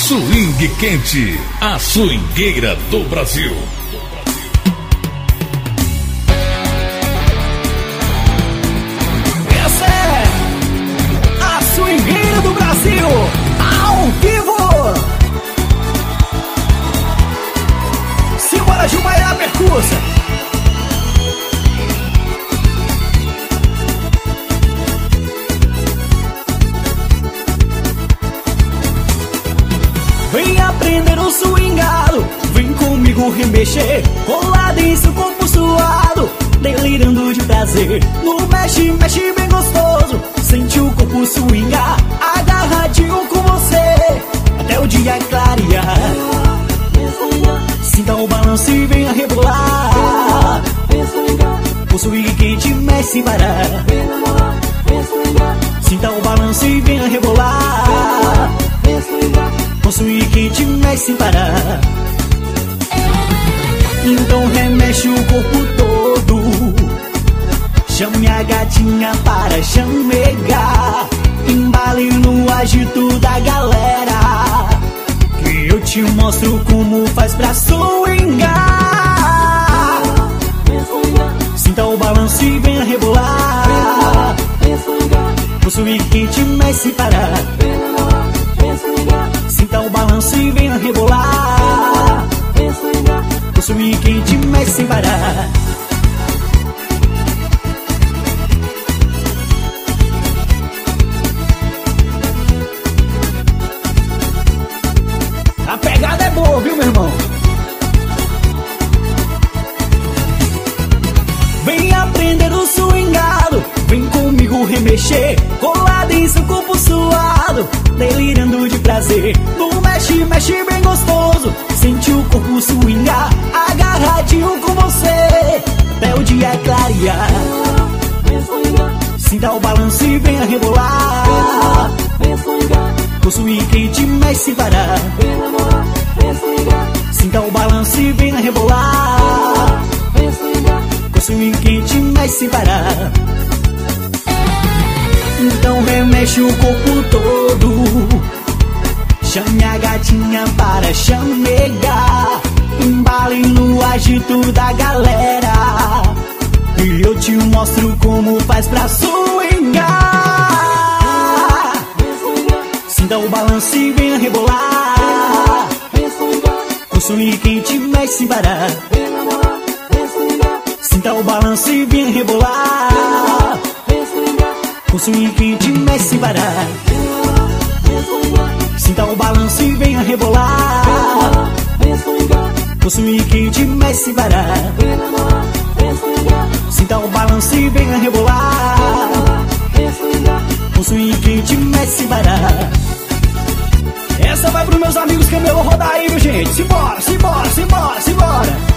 Swing Quente, a swingueira do Brasil. Essa é a swingueira do Brasil, ao vivo. Simbora, Jumaia Percussa. Vem aprender o swingado, vem comigo remexer, colado em seu corpo suado, delirando de prazer. No mexe, mexe bem gostoso, sente o corpo swingar, agarradinho com você, até o dia clarear. Sinta o balanço e venha rebolar, o swing quente mexe sem parar. Sinta o balanço e venha rebolar, o swing quente mexe sem parar. Então remexe o corpo todo, chame a gatinha para chamegar, embale no agito da galera, que eu te mostro como faz pra swingar. Sinta o balanço e venha rebolar, o swing quente mexe sem parar. Sinta o balanço e venha rebolar, o swing quente mexe sem parar. A pegada é boa, viu, meu irmão? Vem aprender o swingado, vem comigo remexer, colado em seu corpo suado, delirando de prazer. No mexe, mexe bem gostoso, sente o corpo swingar, agarradinho com você, até o dia clarear. Sinta o balanço e venha rebolar, o swing quente mexe sem parar. Sinta o balanço e venha rebolar, o swing quente mexe sem parar. Então remexe o corpo todo, chame a gatinha para chamegar, embale no agito da galera, e eu te mostro como faz pra swingar. Sinta o balanço e venha rebolar, o swing quente mexe sem parar. Sinta o balanço e venha rebolar, o swing quente mexe sem parar. Sinta o balanço e venha rebolar, o swing quente mexe sem parar. Sinta o balanço e venha rebolar, o swing quente mexe sem parar. Essa vai pros meus amigos que eu vou rodar aí, viu, gente? Simbora, simbora, simbora, simbora.